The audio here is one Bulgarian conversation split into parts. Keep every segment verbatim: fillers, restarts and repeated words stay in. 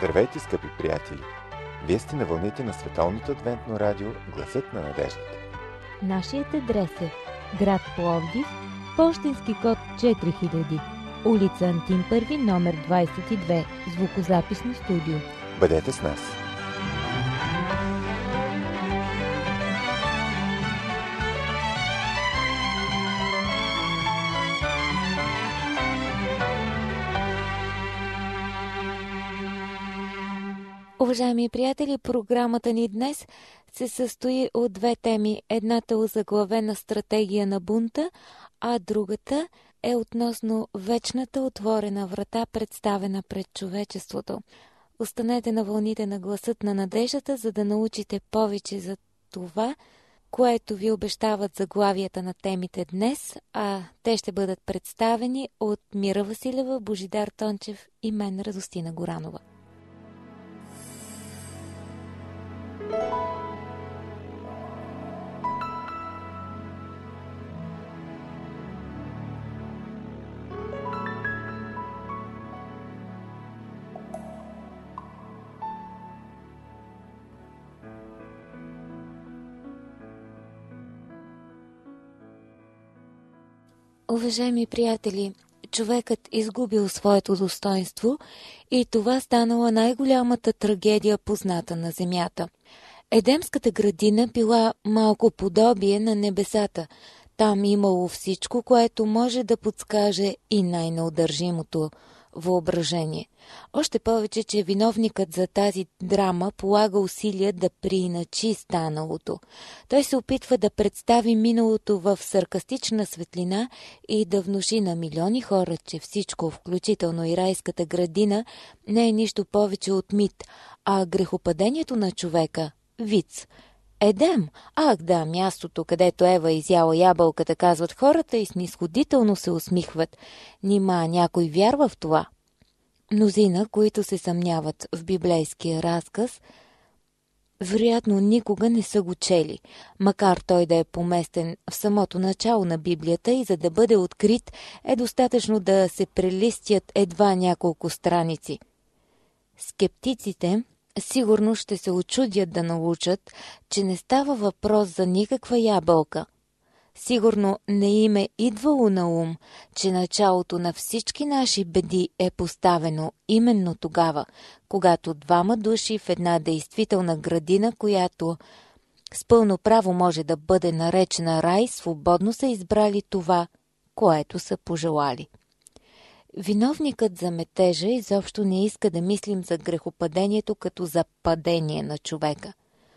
Здравейте, скъпи приятели! Вие сте на вълните на Световното адвентно радио Гласът на надеждата. Нашият адрес е град Пловдив, пощенски код четири хиляди, улица Антим първи, номер двадесет и две, звукозаписно студио. Бъдете с нас! Уважаеми приятели, програмата ни днес се състои от две теми. Едната озаглавена стратегия на бунта, а другата е относно вечната отворена врата, представена пред човечеството. Останете на вълните на Гласът на надеждата, за да научите повече за това, което ви обещават заглавията на темите днес, а те ще бъдат представени от Мира Василева, Божидар Тончев и мен, Радостина Горанова. Уважаеми приятели, човекът изгубил своето достоинство и това станала най-голямата трагедия, позната на земята. Едемската градина била малко подобие на небесата. Там имало всичко, което може да подскаже и най-неудържимото въображение. Още повече, че виновникът за тази драма полага усилия да прииначи станалото. Той се опитва да представи миналото в саркастична светлина и да внуши на милиони хора, че всичко, включително и райската градина, не е нищо повече от мит, а грехопадението на човека – виц. Едем, ах да, мястото, където Ева изяла ябълката, казват хората и снисходително се усмихват. Нима някой вярва в това? Мнозина, които се съмняват в библейския разказ, вероятно никога не са го чели, макар той да е поместен в самото начало на Библията и за да бъде открит е достатъчно да се прелистят едва няколко страници. Скептиците сигурно ще се очудят да научат, че не става въпрос за никаква ябълка. Сигурно не им е идвало на ум, че началото на всички наши беди е поставено именно тогава, когато двама души в една действителна градина, която с пълно право може да бъде наречена рай, свободно са избрали това, което са пожелали. Виновникът за метежа изобщо не иска да мислим за грехопадението като за падение на човека.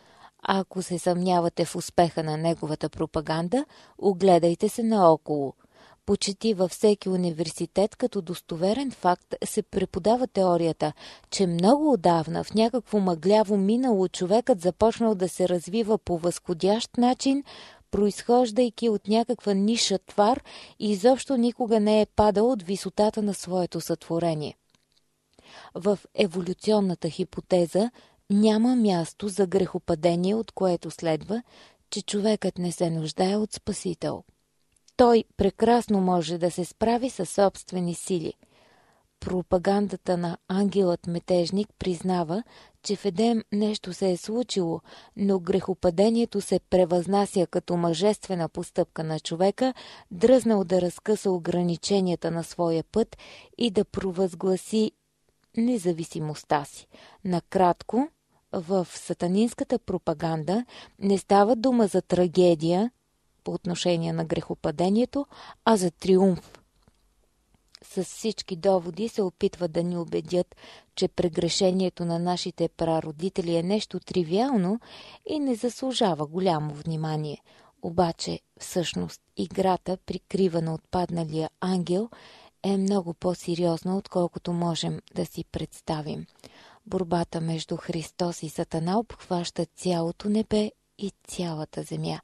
А ако се съмнявате в успеха на неговата пропаганда, огледайте се наоколо. Почти във всеки университет като достоверен факт се преподава теорията, че много отдавна в някакво мъгляво минало човекът започнал да се развива по възходящ начин, произхождайки от някаква ниша твар и изобщо никога не е падал от висотата на своето сътворение. В еволюционната хипотеза няма място за грехопадение, от което следва, че човекът не се нуждае от спасител. Той прекрасно може да се справи със собствени сили. Пропагандата на ангелът-метежник признава, че в Едем нещо се е случило, но грехопадението се превъзнася като мъжествена постъпка на човека, дръзнал да разкъса ограниченията на своя път и да провъзгласи независимостта си. Накратко, в сатанинската пропаганда не става дума за трагедия по отношение на грехопадението, а за триумф. С всички доводи се опитват да ни убедят, че прегрешението на нашите прародители е нещо тривиално и не заслужава голямо внимание. Обаче, всъщност, играта, прикривана от падналия ангел, е много по-сериозна, отколкото можем да си представим. Борбата между Христос и Сатана обхваща цялото небе и цялата земя.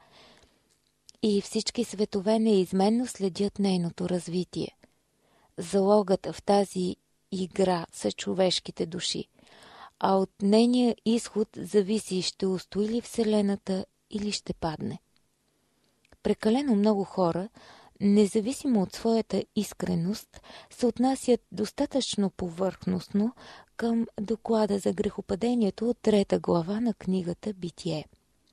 И всички светове неизменно следят нейното развитие. Залогът в тази игра са човешките души, а от нейния изход зависи ще устои ли Вселената или ще падне. Прекалено много хора, независимо от своята искреност, се отнасят достатъчно повърхностно към доклада за грехопадението от трета глава на книгата Битие.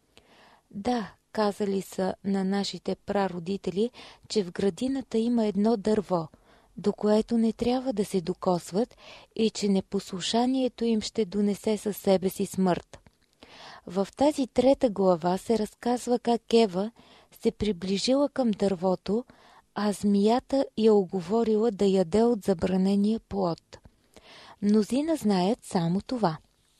Да, казали са на нашите прародители, че в градината има едно дърво, до което не трябва да се докосват и че непослушанието им ще донесе със себе си смърт. В тази трета глава се разказва как Ева се приближила към дървото, а змията я уговорила да яде от забранения плод. Мнозина знаят само това.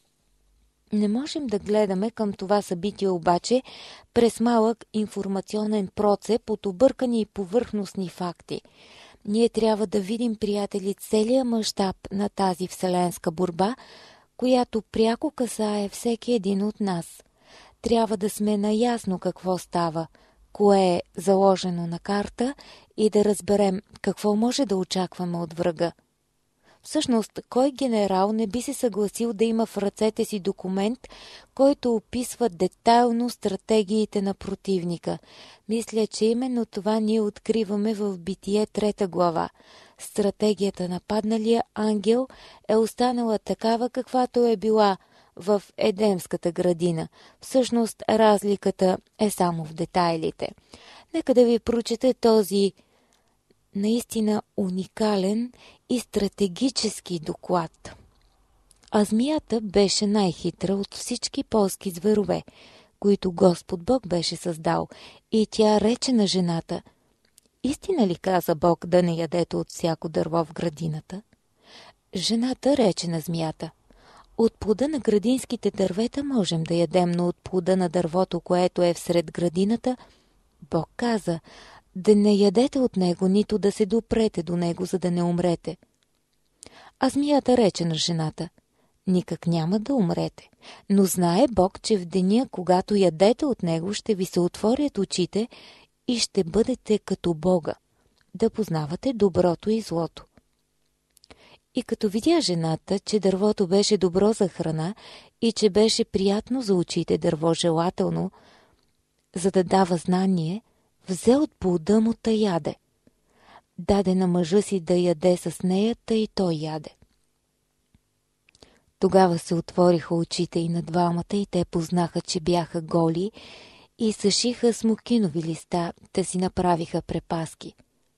Не можем да гледаме към това събитие обаче през малък информационен процеп от объркани и повърхностни факти. Ние трябва да видим, приятели, целия мащаб на тази вселенска борба, която пряко касае всеки един от нас. Трябва да сме наясно какво става, кое е заложено на карта и да разберем какво може да очакваме от врага. Всъщност, кой генерал не би се съгласил да има в ръцете си документ, който описва детайлно стратегиите на противника? Мисля, че именно това ние откриваме в Битие трета глава. Стратегията на падналия ангел е останала такава, каквато е била в Едемската градина. Всъщност, разликата е само в детайлите. Нека да ви прочета този наистина уникален и стратегически доклад. А змията беше най-хитра от всички полски зверове, които Господ Бог беше създал, и тя рече на жената: истина ли каза Бог да не ядете от всяко дърво в градината? Жената рече на змията: от плода на градинските дървета можем да ядем, но от плода на дървото, което е всред градината, Бог каза да не ядете от него, нито да се допрете до него, за да не умрете. А змията рече на жената: никак няма да умрете, но знае Бог, че в деня, когато ядете от него, ще ви се отворят очите и ще бъдете като Бога, да познавате доброто и злото. И като видя жената, че дървото беше добро за храна и че беше приятно за очите дърво, желателно, за да дава знание, взе от плода му та яде. Даде на мъжа си да яде с нея, та и той яде. Тогава се отвориха очите и на двамата и те познаха, че бяха голи, и съшиха смокинови листа, да си направиха препаски.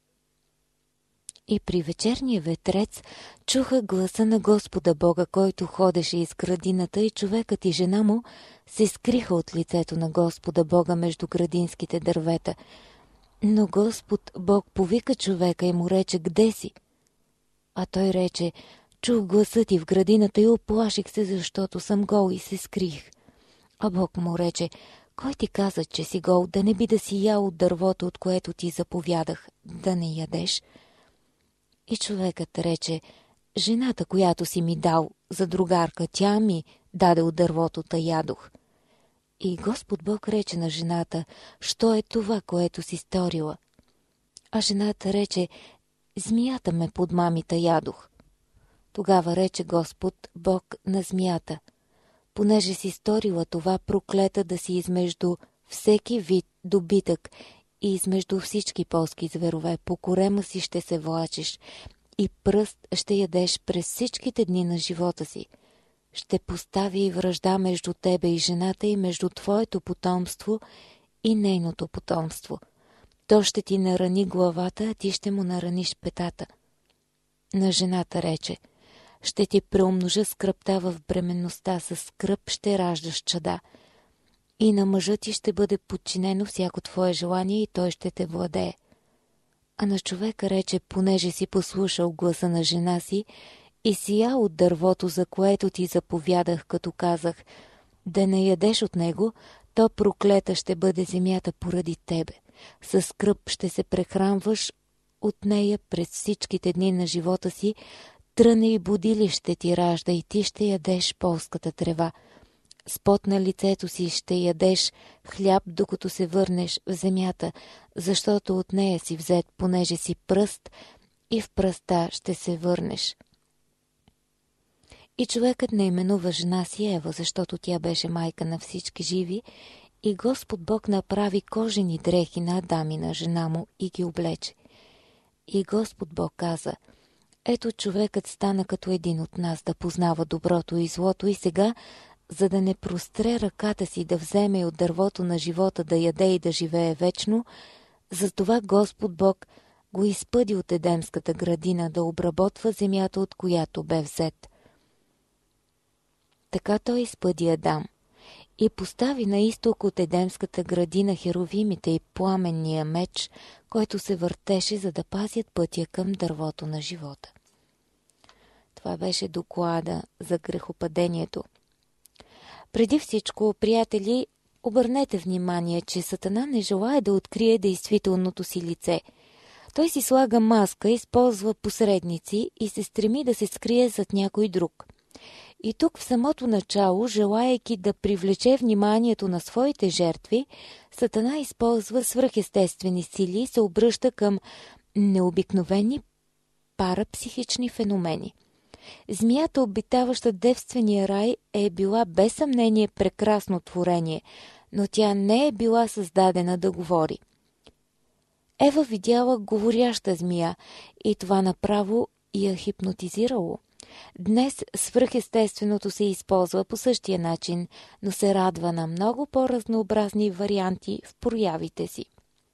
И при вечерния ветрец чуха гласа на Господа Бога, който ходеше из градината, и човекът и жена му се скриха от лицето на Господа Бога между градинските дървета. Но Господ Бог повика човека и му рече: где си? А той рече: чух гласа ти в градината и оплаших се, защото съм гол и се скрих. А Бог му рече: кой ти каза, че си гол, да не би да си ял от дървото, от което ти заповядах да не ядеш? И човекът рече: жената, която си ми дал за другарка, тя ми даде от дървото, та ядох. И Господ Бог рече на жената: що е това, което си сторила? А жената рече: змията ме подмами, та ядох. Тогава рече Господ Бог на змията: понеже си сторила това, проклета да си измежду всеки вид добитък и измежду всички полски зверове, по корема си ще се влачиш и пръст ще ядеш през всичките дни на живота си. Ще постави и вражда между тебе и жената, и между твоето потомство и нейното потомство. То ще ти нарани главата, а ти ще му нараниш петата. На жената рече: ще ти преумножа скръпта в бременността, със скръп ще раждаш чада. И на мъжа ти ще бъде подчинено всяко твое желание и той ще те владее. А на човека рече: понеже си послушал гласа на жена си и си ял от дървото, за което ти заповядах, като казах да не ядеш от него, то проклета ще бъде земята поради тебе. Със скръб ще се прехранваш от нея през всичките дни на живота си, тръне и будили ще ти ражда и ти ще ядеш полската трева. С пот на лицето си ще ядеш хляб, докато се върнеш в земята, защото от нея си взет, понеже си пръст, и в пръста ще се върнеш. И човекът наименува жена си Ева, защото тя беше майка на всички живи, и Господ Бог направи кожени дрехи на Адам и на жена му и ги облече. И Господ Бог каза: Ето човекът стана като един от нас да познава доброто и злото и сега, за да не простре ръката си да вземе от дървото на живота да яде и да живее вечно, затова Господ Бог го изпъди от Едемската градина да обработва земята, от която бе взет. Така той изпъди Адам и постави на изток от Едемската градина херовимите и пламенния меч, който се въртеше, за да пазят пътя към дървото на живота. Това беше доклада за грехопадението. Преди всичко, приятели, обърнете внимание, че Сатана не желае да открие действителното си лице. Той си слага маска, използва посредници и се стреми да се скрие зад някой друг. И тук в самото начало, желаейки да привлече вниманието на своите жертви, Сатана използва свръхестествени сили и се обръща към необикновени парапсихични феномени. Змията, обитаваща девствения рай, е била без съмнение прекрасно творение, но тя не е била създадена да говори. Ева видяла говоряща змия и това направо я хипнотизирало. Днес свръхестественото се използва по същия начин, но се радва на много по-разнообразни варианти в проявите си.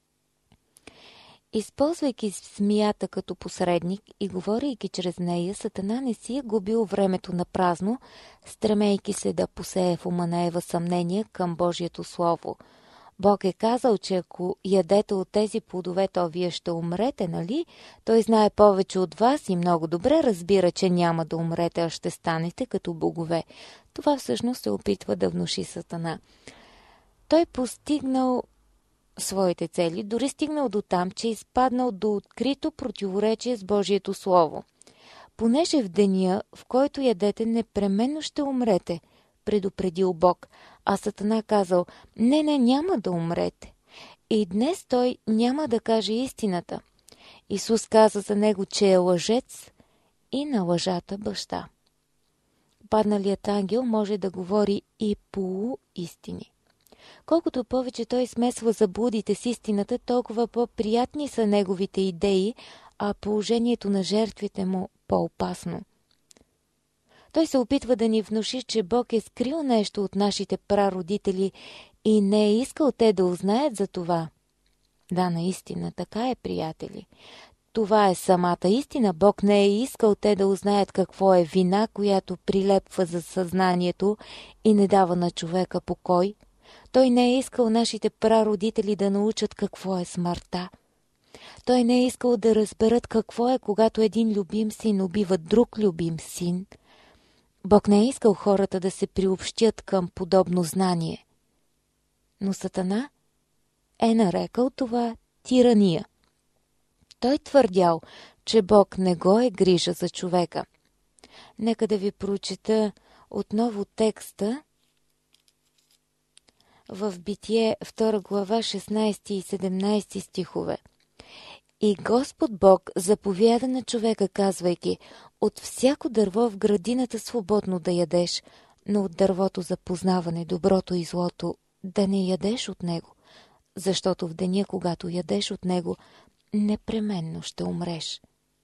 Използвайки змията като посредник и говорейки чрез нея, Сатана не си е губил времето на празно, стремейки се да посее в ума на Ева съмнения към Божието Слово. Бог е казал, че ако ядете от тези плодове, то вие ще умрете, нали? Той знае повече от вас и много добре разбира, че няма да умрете, а ще станете като богове. Това всъщност се опитва да внуши Сатана. Той постигнал своите цели, дори стигнал до там, че изпаднал до открито противоречие с Божието Слово. Понеже в деня, в който ядете, непременно ще умрете, предупредил Бог, а Сатана казал, не, не, няма да умрете. И днес той няма да каже истината. Исус каза за него, че е лъжец и на лъжата баща. Падналият ангел може да говори и полуистини. Колкото повече той смесва заблудите с истината, толкова по-приятни са неговите идеи, а положението на жертвите му по-опасно. Той се опитва да ни внуши, че Бог е скрил нещо от нашите прародители и не е искал те да узнаят за това. Да, наистина, така е, приятели. Това е самата истина. Бог не е искал те да узнаят какво е вина, която прилепва за съзнанието и не дава на човека покой. Той не е искал нашите прародители да научат какво е смъртта. Той не е искал да разберат какво е, когато един любим син убива друг любим син. Бог не е искал хората да се приобщят към подобно знание. Но Сатана е нарекал това тирания. Той твърдял, че Бог не го е грижа за човека. Нека да ви прочета отново текста в Битие втора глава шестнайсети и седемнайсети стихове. И Господ Бог заповяда на човека, казвайки, от всяко дърво в градината свободно да ядеш, но от дървото за познаване доброто и злото да не ядеш от него, защото в деня, когато ядеш от него, непременно ще умреш.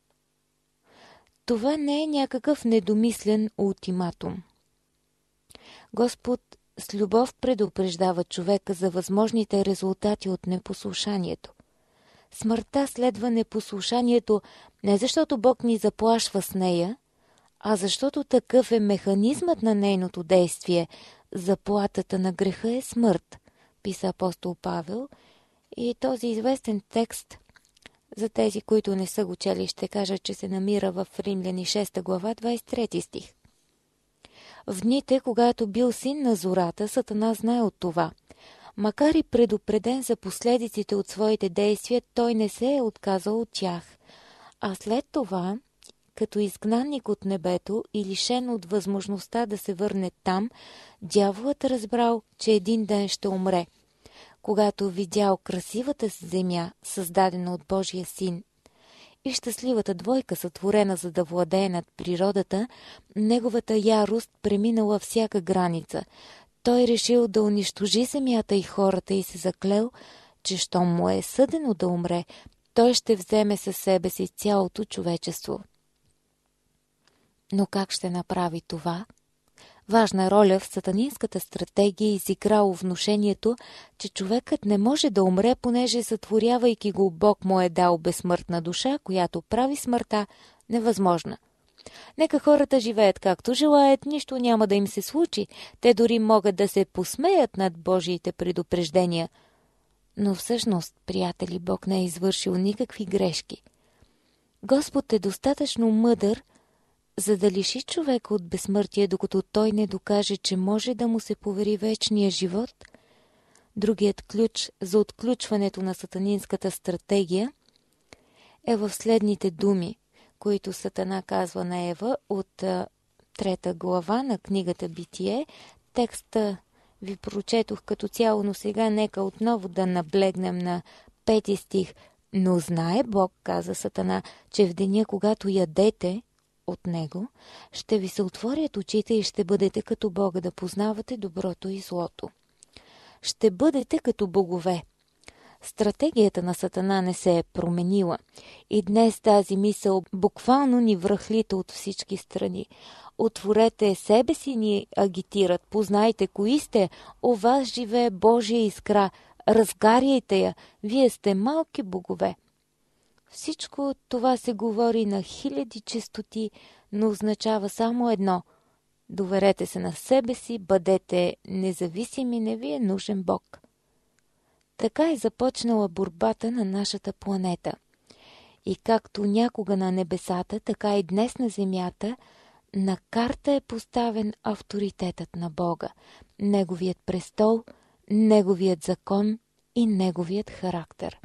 Това не е някакъв недомислен ултиматум. Господ с любов предупреждава човека за възможните резултати от непослушанието. Смъртта следва непослушанието не защото Бог ни заплашва с нея, а защото такъв е механизмът на нейното действие. Заплатата на греха е смърт, писа апостол Павел. И този известен текст, за тези, които не са го чели, ще кажа, че се намира в Римляни шеста глава, двайсет и трети стих. В дните, когато бил син на зората, Сатана знае от това. Макар и предупреден за последиците от своите действия, той не се е отказал от тях. А след това, като изгнанник от небето и лишен от възможността да се върне там, дяволът разбрал, че един ден ще умре. Когато видял красивата земя, създадена от Божия син, и щастливата двойка, сътворена за да владее над природата, неговата ярост преминала всяка граница. Той решил да унищожи земята и хората и се заклел, че щом му е съдено да умре, той ще вземе със себе си цялото човечество. Но как ще направи това? Важна роля в сатанинската стратегия изиграло внушението, че човекът не може да умре, понеже сътворявайки го Бог му е дал безсмъртна душа, която прави смъртта невъзможна. Нека хората живеят както желаят, нищо няма да им се случи. Те дори могат да се посмеят над Божиите предупреждения. Но всъщност, приятели, Бог не е извършил никакви грешки. Господ е достатъчно мъдър, за да лиши човека от безсмъртие, докато той не докаже, че може да му се повери вечния живот. Другият ключ за отключването на сатанинската стратегия е в следните думи, които Сатана казва на Ева от а, трета глава на книгата Битие. Текста ви прочетох като цяло, но сега нека отново да наблегнем на пети стих. Но знае Бог, каза Сатана, че в деня, когато ядете от него, ще ви се отворят очите и ще бъдете като Бога, да познавате доброто и злото. Ще бъдете като богове. Стратегията на Сатана не се е променила. И днес тази мисъл буквално ни връхлита от всички страни. Отворете себе си, ни агитират. Познайте кои сте. У вас живее Божия искра. Разгаряйте я. Вие сте малки богове. Всичко това се говори на хиляди честоти, но означава само едно. Доверете се на себе си, бъдете независими, не ви е нужен Бог. Така е започнала борбата на нашата планета. И както някога на небесата, така и днес на земята, на карта е поставен авторитетът на Бога, Неговият престол, Неговият закон и Неговият характер.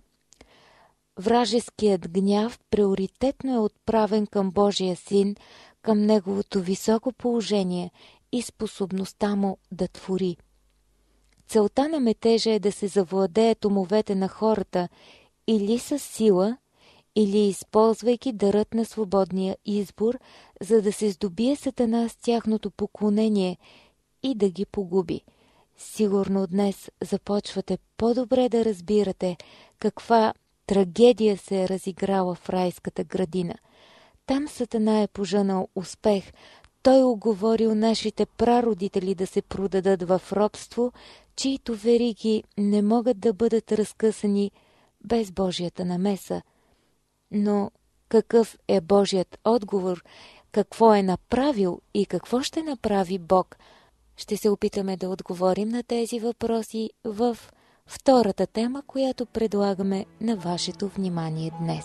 Вражеският гняв приоритетно е отправен към Божия Син, към Неговото високо положение и способността му да твори. Целта на метежа е да се завладеят умовете на хората или с сила, или използвайки дарът на свободния избор, за да се здобие Сатана с тяхното поклонение и да ги погуби. Сигурно днес започвате по-добре да разбирате каква трагедия се е разиграла в райската градина. Там Сатана е пожънал успех. Той уговорил нашите прародители да се продадат в робство, чието вериги не могат да бъдат разкъсани без Божията намеса. Но какъв е Божият отговор, какво е направил и какво ще направи Бог? Ще се опитаме да отговорим на тези въпроси в втората тема, която предлагаме на вашето внимание днес.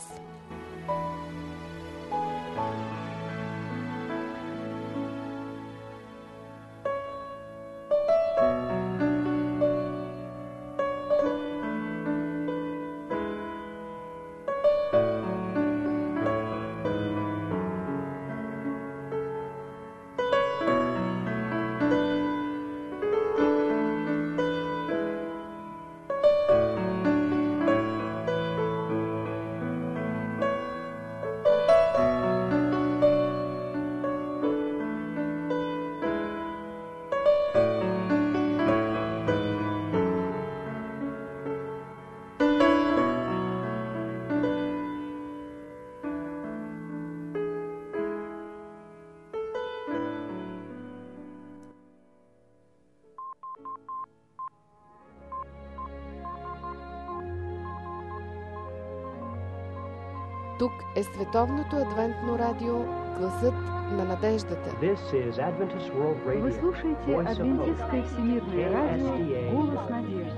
Тук е Световното адвентно радио, гласът на надеждата. Вы слушаете Адвентистское всемирное радио, голос надежды.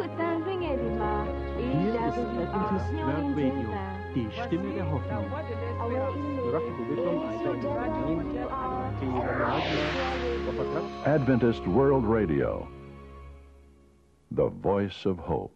Die Stimme der Hoffnung. Adventist World Radio, the voice of hope.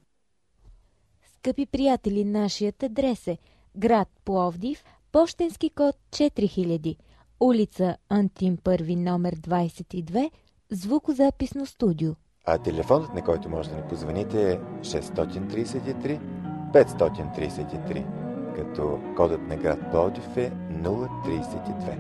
Скъпи приятели, нашият адрес е град Пловдив, пощенски код четири хиляди, улица Антим първи, номер двадесет и две, звукозаписно студио. А телефонът, на който може да ни позвоните, е шест три три пет три три, като кодът на град Пловдив е нула тридесет и две.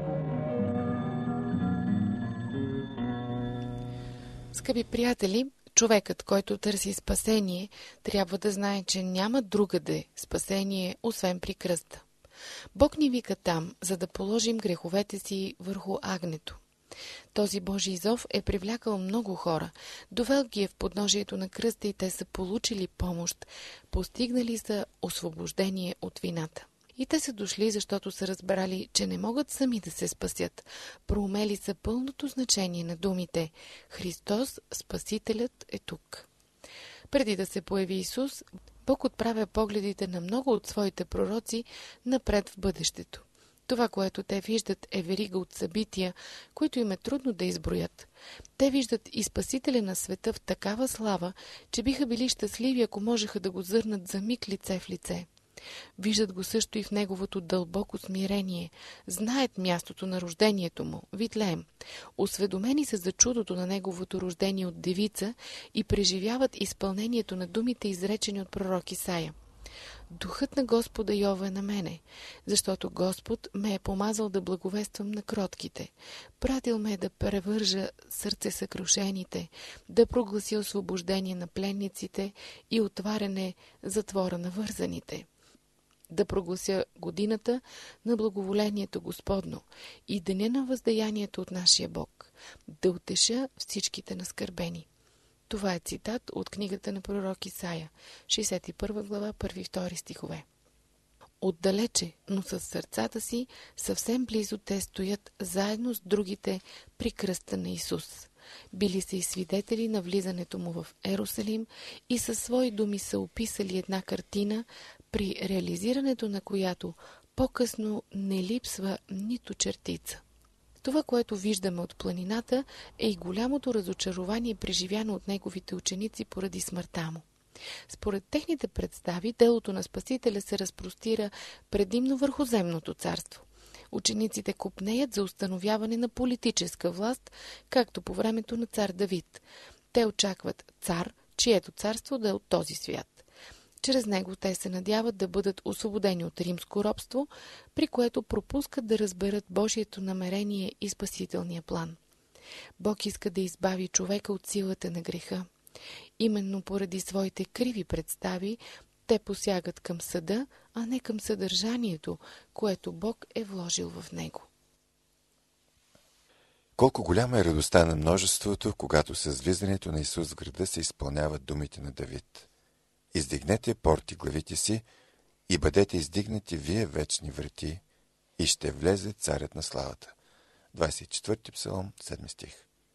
Скъпи приятели, човекът, който търси спасение, трябва да знае, че няма другаде спасение, освен при кръста. Бог ни вика там, за да положим греховете си върху агнето. Този Божий зов е привлякал много хора, довел ги е в подножието на кръста и те са получили помощ, постигнали са освобождение от вината. И те са дошли, защото са разбрали, че не могат сами да се спасят. Проумели са пълното значение на думите «Христос, Спасителят е тук». Преди да се появи Исус, Бог отправя погледите на много от своите пророци напред в бъдещето. Това, което те виждат, е верига от събития, които им е трудно да изброят. Те виждат и Спасителя на света в такава слава, че биха били щастливи, ако можеха да го зърнат за миг лице в лице. Виждат го също и в неговото дълбоко смирение. Знаят мястото на рождението му, Витлеем. Осведомени са за чудото на неговото рождение от девица и преживяват изпълнението на думите, изречени от пророк Исаия. Духът на Господа Йова е на мене, защото Господ ме е помазал да благовествам на кротките. Пратил ме да превържа сърце съкрушените, да прогласи освобождение на пленниците и отваряне затвора на вързаните. Да проглася годината на благоволението Господно и деня на въздаянието от нашия Бог, да утеша всичките наскърбени. Това е цитат от книгата на пророк Исаия, шейсет и първа глава, първи и втори стихове. Отдалече, но с сърцата си, съвсем близо те стоят заедно с другите при кръста на Исус. Били са и свидетели на влизането му в Ерусалим и със свои думи са описали една картина, при реализирането на която по-късно не липсва нито чертица. Това, което виждаме от планината, е и голямото разочарование, преживяно от неговите ученици поради смъртта му. Според техните представи, делото на Спасителя се разпростира предимно върху земното царство. Учениците копнеят за установяване на политическа власт, както по времето на цар Давид. Те очакват цар, чието царство да е от този свят. Чрез него те се надяват да бъдат освободени от римско робство, при което пропускат да разберат Божието намерение и спасителния план. Бог иска да избави човека от силата на греха. Именно поради своите криви представи, те посягат към съда, а не към съдържанието, което Бог е вложил в него. Колко голяма е радостта на множеството, когато с влизането на Исус в града се изпълняват думите на Давид. Издигнете порти главите си и бъдете издигнати вие вечни врати и ще влезе царят на славата. двадесет и четвърти псалом, седми стих.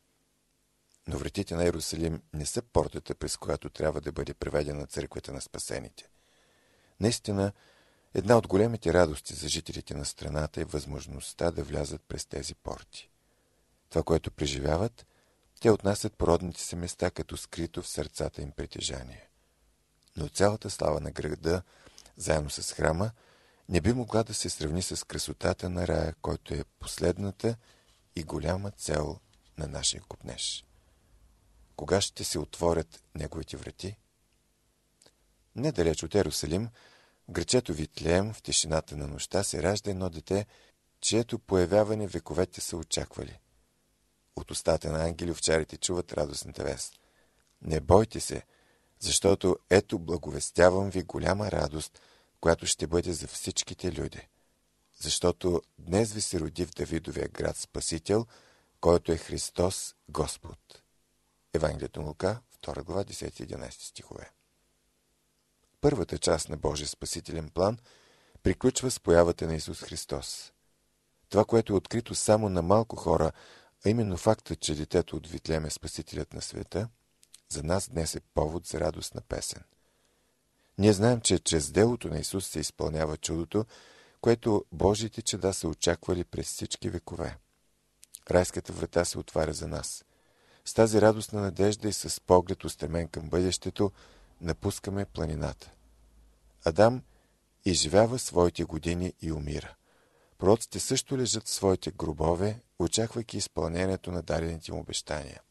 Но вратите на Ерусалим не са портата, през която трябва да бъде приведена църквата на спасените. Наистина, една от големите радости за жителите на страната е възможността да влязат през тези порти. Това, което преживяват, те отнасят породните си места като скрито в сърцата им притежание. Но цялата слава на града, заедно с храма, не би могла да се сравни с красотата на рая, който е последната и голяма цел на нашия копнеж. Кога ще се отворят неговите врати? Недалеч от Ерусалим, в грачето Витлеем, в тишината на нощта, се ражда едно дете, чието появяване вековете са очаквали. От устата на ангели овчарите чуват радостната вест. Не бойте се, защото ето благовестявам ви голяма радост, която ще бъде за всичките люди. Защото днес ви се роди в Давидовия град Спасител, който е Христос Господ. Евангелието на Лука, втора глава, десети и единадесети стихове. Първата част на Божия спасителен план приключва с появата на Исус Христос. Това, което е открито само на малко хора, а именно фактът, че детето от Витлеем е Спасителят на света, за нас днес е повод за радостна песен. Ние знаем, че чрез делото на Исус се изпълнява чудото, което Божиите чеда са очаквали през всички векове. Райската врата се отваря за нас. С тази радостна надежда и с поглед устремен към бъдещето напускаме планината. Адам изживява своите години и умира. Пророците също лежат в своите гробове, очаквайки изпълнението на дадените им обещания.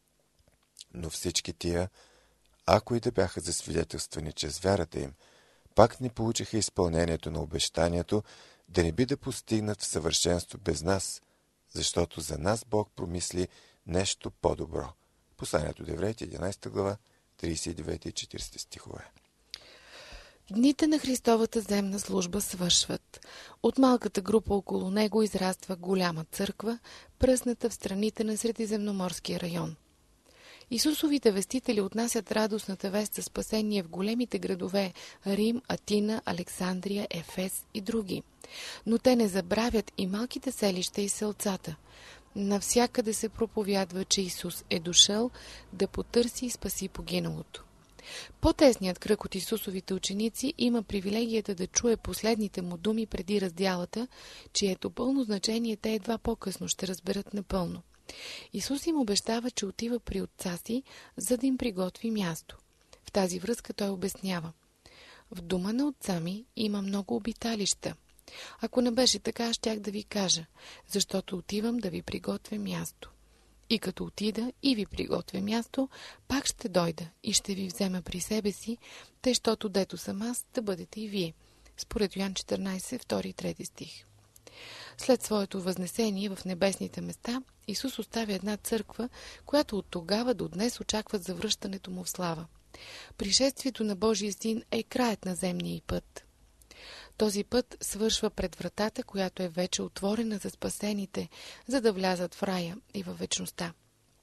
Но всички тия, ако и да бяха засвидетелствани чрез вярата им, пак не получиха изпълнението на обещанието, да не би да постигнат в съвършенство без нас, защото за нас Бог промисли нещо по-добро. Посланието до Евреите, единадесета глава, тридесет и девети и четиридесети стихове. Дните на Христовата земна служба свършват. От малката група около него израства голяма църква, пръсната в страните на Средиземноморския район. Исусовите вестители отнасят радостната вест за спасение в големите градове Рим, Атина, Александрия, Ефес и други. Но те не забравят и малките селища и селцата. Навсякъде се проповядва, че Исус е дошъл да потърси и спаси погиналото. По-тесният кръг от Исусовите ученици има привилегията да чуе последните му думи преди раздялата, чието пълно значение те едва по-късно ще разберат напълно. Исус им обещава, че отива при отца си, за да им приготви място. В тази връзка той обяснява: в дома на отца ми има много обиталища. Ако не беше така, щях да ви кажа, защото отивам да ви приготвя място. И като отида и ви приготвя място, пак ще дойда и ще ви взема при себе си, тъй, щото дето съм аз, да бъдете и вие. Според Йоан четиринайсет, втори и трети стих. След своето възнесение в небесните места, Исус оставя една църква, която от тогава до днес очакват завръщането му в слава. Пришествието на Божия син е краят на земния път. Този път свършва пред вратата, която е вече отворена за спасените, за да влязат в рая и във вечността.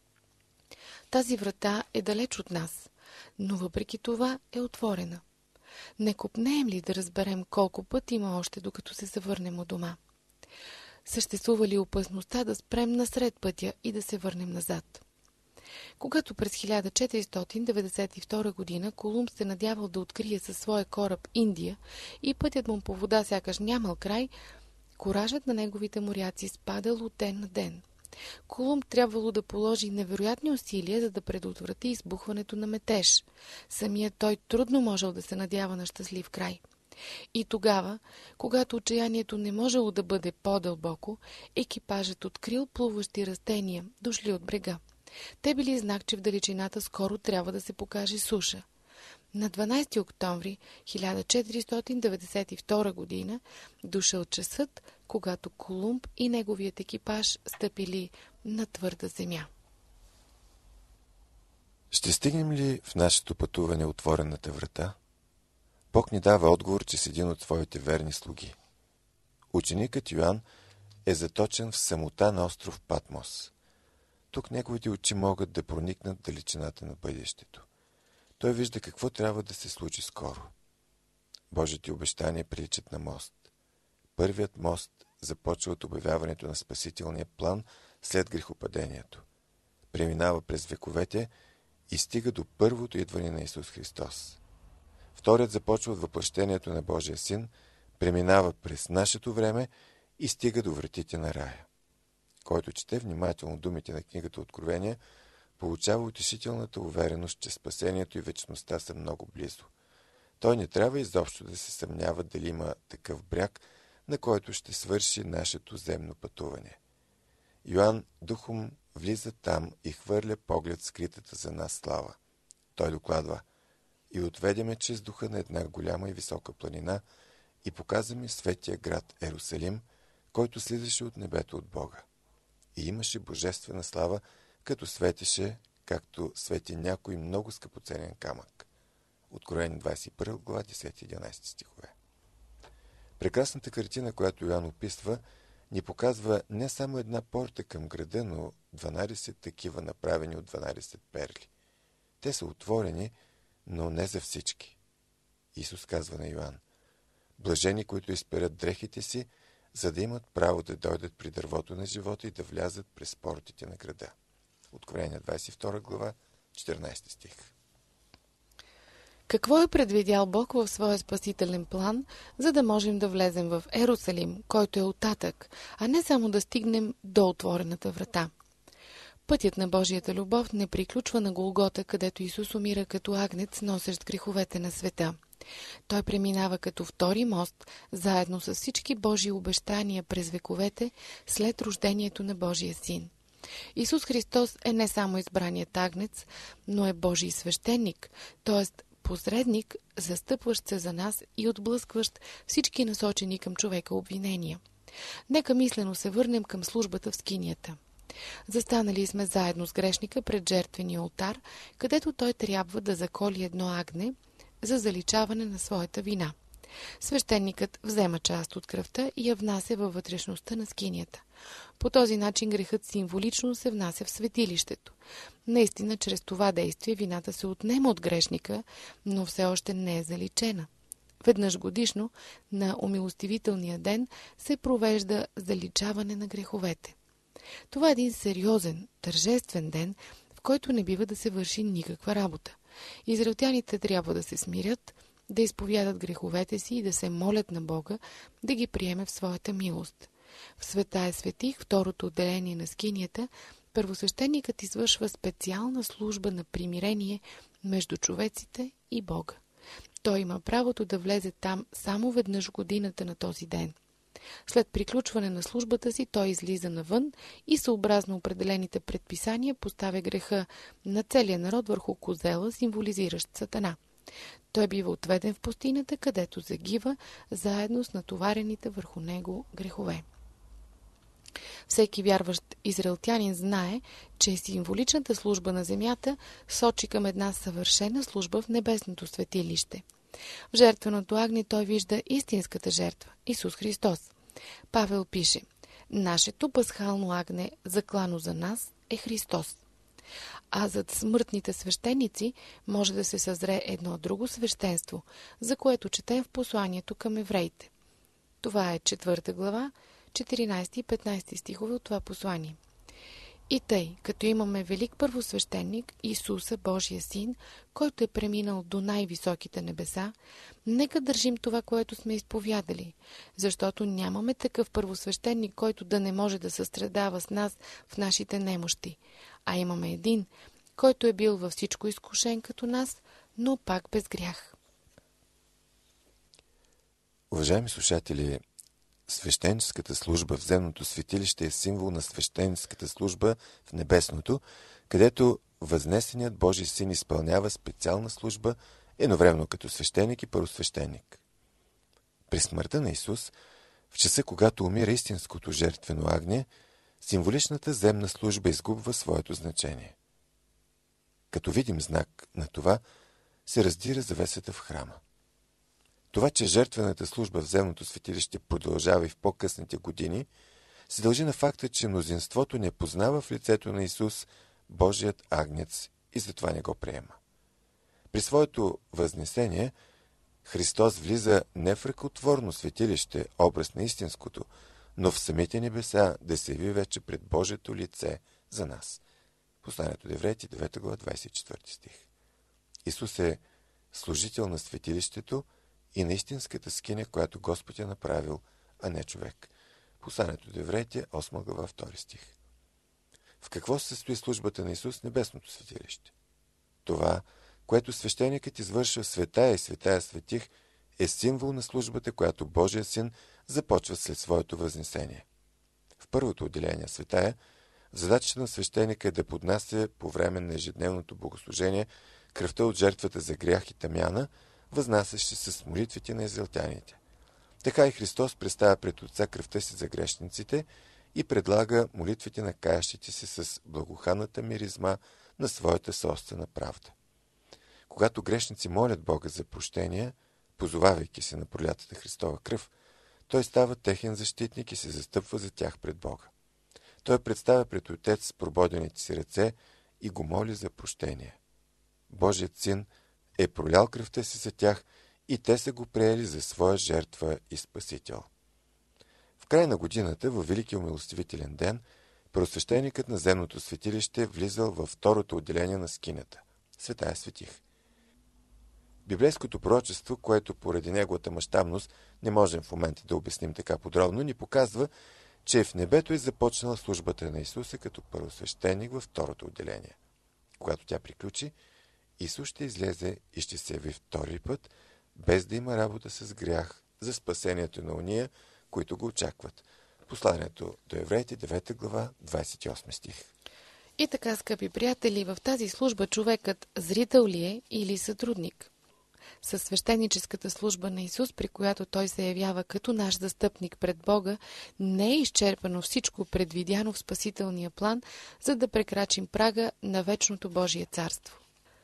Тази врата е далеч от нас, но въпреки това е отворена. Не копнеем ли да разберем колко път има още, докато се завърнем у дома? Съществува ли опасността да спрем насред пътя и да се върнем назад? Когато през хиляда четиристотин деветдесет и втора година Колумб се надявал да открие със своя кораб Индия и пътят му по вода сякаш нямал край, коражът на неговите моряци спадал от ден на ден. Колумб трябвало да положи невероятни усилия, за да предотврати избухването на метеж. Самият той трудно можел да се надява на щастлив край. И тогава, когато отчаянието не можело да бъде по-дълбоко, екипажът открил плуващи растения, дошли от брега. Те били знак, че в далечината скоро трябва да се покаже суша. На дванайсети октомври хиляда четиристотин деветдесет и втора година дошъл часът, когато Колумб и неговият екипаж стъпили на твърда земя. Ще стигнем ли в нашето пътуване отворената врата? Бог ни дава отговор, че с един от своите верни слуги. Ученикът Йоан е заточен в самота на остров Патмос. Тук неговите очи могат да проникнат в далечината на бъдещето. Той вижда какво трябва да се случи скоро. Божите обещания приличат на мост. Първият мост започва от обявяването на спасителния план след грехопадението. Преминава през вековете и стига до първото идване на Исус Христос. Вторият започва от въплъщението на Божия син, преминава през нашето време и стига до вратите на рая. Който чете внимателно думите на книгата Откровение, получава утешителната увереност, че спасението и вечността са много близо. Той не трябва изобщо да се съмнява дали има такъв бряг, на който ще свърши нашето земно пътуване. Йоан духом влиза там и хвърля поглед в скритата за нас слава. Той докладва: и отведеме чрез духа на една голяма и висока планина и показаме светия град Ерусалим, който слизаше от небето от Бога. И имаше божествена слава, като светеше, както свети някой много скъпоценен камък. Откровение двайсет и първа глава, десети и единайсети стихове. Прекрасната картина, която Йоан описва, ни показва не само една порта към града, но дванайсет такива, направени от дванайсет перли. Те са отворени, но не за всички. Исус казва на Йоан: блажени, които изперат дрехите си, за да имат право да дойдат при дървото на живота и да влязат през портите на града. Откровение двайсет и втора глава, четиринайсети стих. Какво е предвидял Бог в своя спасителен план, за да можем да влезем в Ерусалим, който е оттатък, а не само да стигнем до отворената врата? Пътят на Божията любов не приключва на Голгота, където Исус умира като агнец, носещ греховете на света. Той преминава като втори мост, заедно с всички Божии обещания през вековете, след рождението на Божия син. Исус Христос е не само избраният агнец, но е Божий свещеник, т.е. посредник, застъпващ се за нас и отблъскващ всички насочени към човека обвинения. Нека мислено се върнем към службата в скинията. Застанали сме заедно с грешника пред жертвения олтар, където той трябва да заколи едно агне, за заличаване на своята вина. Свещеникът взема част от кръвта и я внася във вътрешността на скинията. По този начин грехът символично се внася в светилището. Наистина, чрез това действие вината се отнема от грешника, но все още не е заличена. Веднъж годишно, на умилостивителния ден, се провежда заличаване на греховете. Това е един сериозен, тържествен ден, в който не бива да се върши никаква работа. Израелтяните трябва да се смирят, да изповядат греховете си и да се молят на Бога да ги приеме в своята милост. В Светая Светих, второто отделение на скинията, първосвещеникът извършва специална служба на примирение между човеците и Бога. Той има правото да влезе там само веднъж годината на този ден. След приключване на службата си, той излиза навън и съобразно определените предписания поставя греха на целия народ върху козела, символизиращ Сатана. Той бива отведен в пустинята, където загива, заедно с натоварените върху него грехове. Всеки вярващ израелтянин знае, че символичната служба на земята сочи към една съвършена служба в небесното светилище. В жертвеното агне той вижда истинската жертва – Исус Христос. Павел пише: „Нашето пасхално агне, заклано за нас, е Христос“. А зад смъртните свещеници може да се съзре едно друго свещенство, за което четем в посланието към евреите. Това е четвърта глава, четиринайсети и петнайсети стихове от това послание. И тъй, като имаме велик първосвещеник, Исуса, Божия син, който е преминал до най-високите небеса, нека държим това, което сме изповядали, защото нямаме такъв първосвещеник, който да не може да състрадава с нас в нашите немощи, а имаме един, който е бил във всичко изкушен като нас, но пак без грях. Уважаеми слушатели, свещеническата служба в земното светилище е символ на свещеническата служба в небесното, където възнесеният Божий син изпълнява специална служба едновременно като свещеник и първосвещеник. При смъртта на Исус, в часа когато умира истинското жертвено агне, символичната земна служба изгубва своето значение. Като видим знак на това, се раздира завесата в храма. Това, че жертвената служба в земното светилище продължава и в по-късните години, се дължи на факта, че мнозинството не познава в лицето на Исус Божият агнец и затова не го приема. При своето възнесение Христос влиза не в ръкотворно светилище, образ на истинското, но в самите небеса да се яви вече пред Божието лице за нас. Посланието до евреите, девета глава, двайсет и четвърти стих. Исус е служител на светилището и на истинската скиня, която Господ е направил, а не човек. Посланието до евреите, осма глава, втори стих. В какво се състои службата на Исус в небесното светилище? Това, което свещеникът извършва в Светая и Светая Светих, е символ на службата, която Божия син започва след своето възнесение. В първото отделение Светая, задачата на свещеника е да поднася по време на ежедневното богослужение кръвта от жертвата за грях и тамяна, възнасящи се с молитвите на израелтяните. Така и Христос представя пред Отца кръвта си за грешниците и предлага молитвите на каящите се с благоханната миризма на своята собствена правда. Когато грешници молят Бога за прощение, позовавайки се на пролятата Христова кръв, той става техен защитник и се застъпва за тях пред Бога. Той представя пред Отец с прободените си ръце и го моли за прощение. Божият син е пролял кръвта си за тях и те са го приели за своя жертва и спасител. В край на годината, във Великия умилостивителен ден, първосвещеникът на земното светилище влизал във второто отделение на скинята – Светая Светих. Библейското пророчество, което поради неговата мащабност не можем в момента да обясним така подробно, ни показва, че в небето е започнала службата на Исуса като първосвещеник във второто отделение. Когато тя приключи, Исус ще излезе и ще се яви втори път, без да има работа с грях за спасението на уния, които го очакват. Посланието до евреите, девета глава, двайсет и осми стих. И така, скъпи приятели, в тази служба човекът зрител ли е или сътрудник? Със свещеническата служба на Исус, при която Той се явява като наш застъпник пред Бога, не е изчерпано всичко предвидяно в спасителния план, за да прекрачим прага на вечното Божие царство.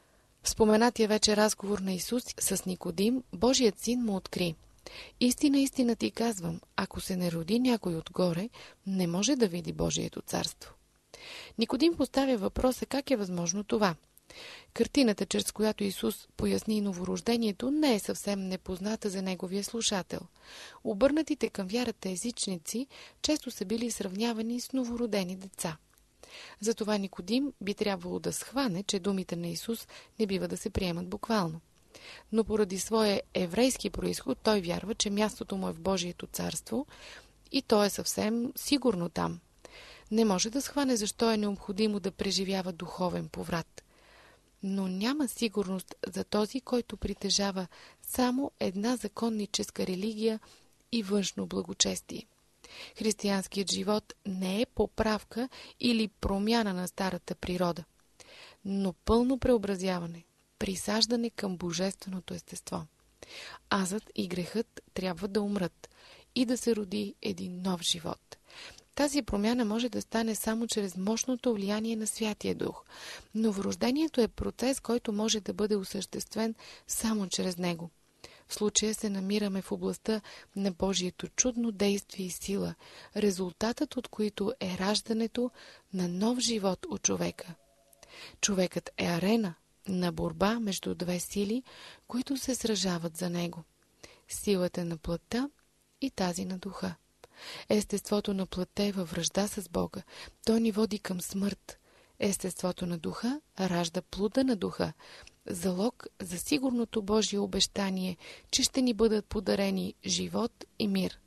В споменатия вече разговор на Исус с Никодим, Божият син му откри: истина, истина ти казвам, ако се не роди някой отгоре, не може да види Божието царство. Никодим поставя въпроса как е възможно това. Картината, чрез която Исус поясни новорождението, не е съвсем непозната за неговия слушател. Обърнатите към вярата езичници често са били сравнявани с новородени деца. Затова Никодим би трябвало да схване, че думите на Исус не бива да се приемат буквално. Но поради своя еврейски произход той вярва, че мястото му е в Божието царство и то е съвсем сигурно там. Не може да схване защо е необходимо да преживява духовен поврат. Но няма сигурност за този, който притежава само една законническа религия и външно благочестие. Християнският живот не е поправка или промяна на старата природа, но пълно преобразяване, присаждане към божественото естество. Азът и грехът трябва да умрат и да се роди един нов живот. Тази промяна може да стане само чрез мощното влияние на Святия Дух. Новорождението е процес, който може да бъде осъществен само чрез него. В случая се намираме в областта на Божието чудно действие и сила, резултатът от които е раждането на нов живот от човека. Човекът е арена на борба между две сили, които се сражават за него. Силата на плътта и тази на духа. Естеството на плътта е във вражда с Бога. То ни води към смърт. Естеството на духа ражда плода на духа, залог за сигурното Божие обещание, че ще ни бъдат подарени живот и мир.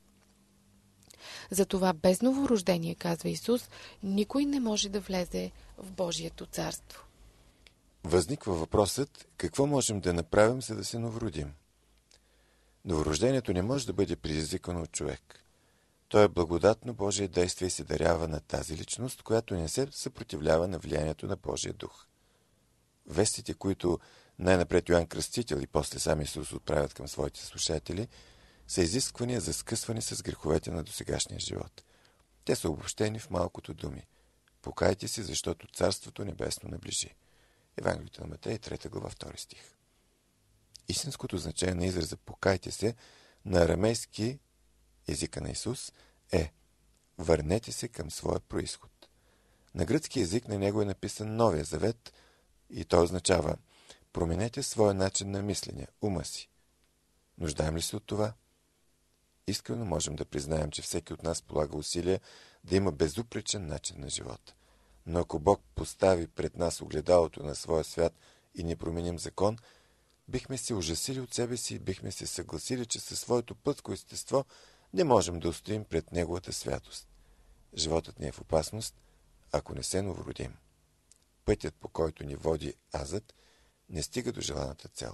Затова без новорождение, казва Исус, никой не може да влезе в Божието царство. Възниква въпросът, какво можем да направим, за да се новородим? Новорождението не може да бъде предизвикано от човек. То е благодатно Божие действие и се дарява на тази личност, която не се съпротивлява на влиянието на Божия дух. Вестите, които най-напред Йоан Кръстител и после сам Исус отправят към своите слушатели, са изисквания за скъсване с греховете на досегашния живот. Те са обобщени в малкото думи. Покайте се, защото Царството небесно наближи. Евангелието на Матей, трета глава, втори стих. Истинското значение на израза покайте се на арамейски езика на Исус е върнете се към своя произход. На гръцки език на него е написан Новия завет и то означава променете своя начин на мислене, ума си. Нуждаем ли се от това? Искрено можем да признаем, че всеки от нас полага усилия да има безупречен начин на живота. Но ако Бог постави пред нас огледалото на своя свят и не променим закон, бихме се ужасили от себе си и бихме се съгласили, че със своето плътско естество не можем да устоим пред Неговата святост. Животът ни е в опасност, ако не се новородим. Пътят, по който ни води азът, не стига до желаната цел.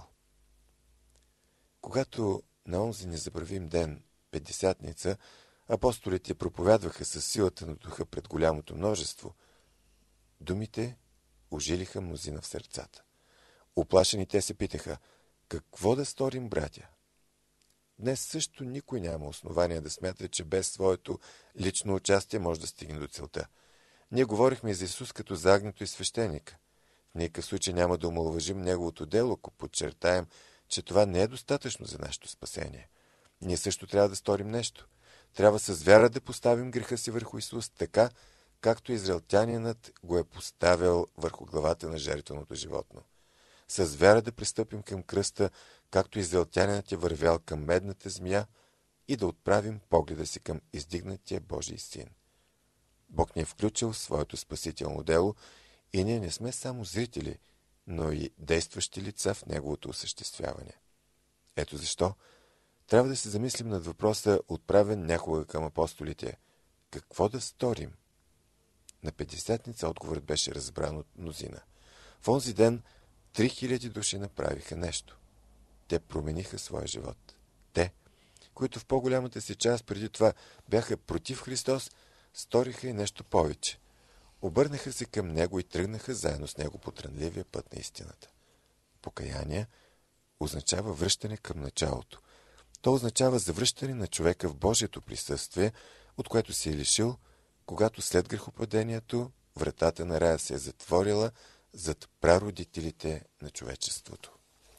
Когато на онзи незабравим ден, Петдесятница, апостолите проповядваха със силата на духа пред голямото множество, думите ожилиха мнозина в сърцата. Уплашени те се питаха, какво да сторим, братя? Днес също никой няма основания да смята, че без своето лично участие може да стигне до целта. Ние говорихме за Исус като за агнето и свещеника. В никакъв случай няма да омаловажим Неговото дело, ако подчертаем, че това не е достатъчно за нашето спасение. Ние също трябва да сторим нещо. Трябва с вяра да поставим греха си върху Исус, така, както израелтянинът го е поставил върху главата на жертвеното животно. С вяра да пристъпим към кръста, както израелтянинът е вървял към медната змия, и да отправим погледа си към издигнатия Божий син. Бог ни е включил в своето спасително дело и ние не сме само зрители, но и действащи лица в неговото осъществяване. Ето защо трябва да се замислим над въпроса, отправен някога към апостолите. Какво да сторим? На Петдесятница отговорът беше разбран от мнозина. В онзи ден три хиляди души направиха нещо. Те промениха своя живот. Те, които в по-голямата си част преди това бяха против Христос, сториха и нещо повече. Обърнаха се към Него и тръгнаха заедно с Него по трънливия път на истината. Покаяние означава връщане към началото. То означава завръщане на човека в Божието присъствие, от което се е лишил, когато след грехопадението вратата на рая се е затворила, зад прародителите на човечеството.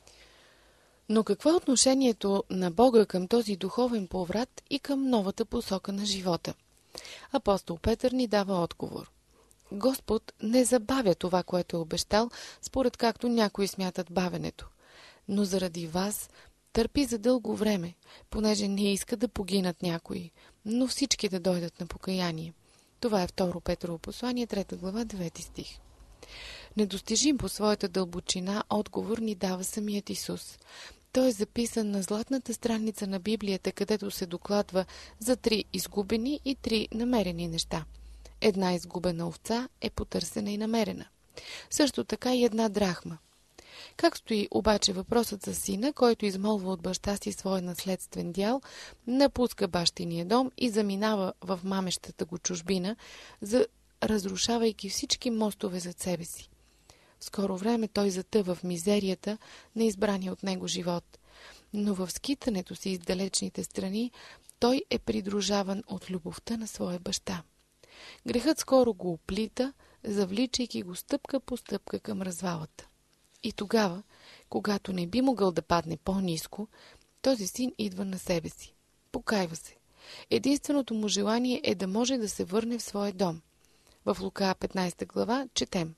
Но какво е отношението на Бога към този духовен поврат и към новата посока на живота? Апостол Петър ни дава отговор. Господ не забавя това, което е обещал, според както някои смятат бавенето, но заради вас търпи за дълго време, понеже не иска да погинат някои, но всички да дойдат на покаяние. Това е второ Петрово послание, трета глава, девети стих. Недостижим по своята дълбочина отговор ни дава самият Исус. Той е записан на златната страница на Библията, където се докладва за три изгубени и три намерени неща. Една изгубена овца е потърсена и намерена. Също така и една драхма. Как стои обаче въпросът за сина, който измолва от баща си своя наследствен дял, напуска бащиния дом и заминава в мамещата го чужбина, за разрушавайки всички мостове зад себе си. В скоро време той затъва в мизерията на избрания от него живот, но в скитането си из далечните страни той е придружаван от любовта на своя баща. Грехът скоро го оплита, завличайки го стъпка по стъпка към развалата. И тогава, когато не би могъл да падне по-ниско, този син идва на себе си. Покайва се. Единственото му желание е да може да се върне в своя дом. В Лука петнайсета глава четем.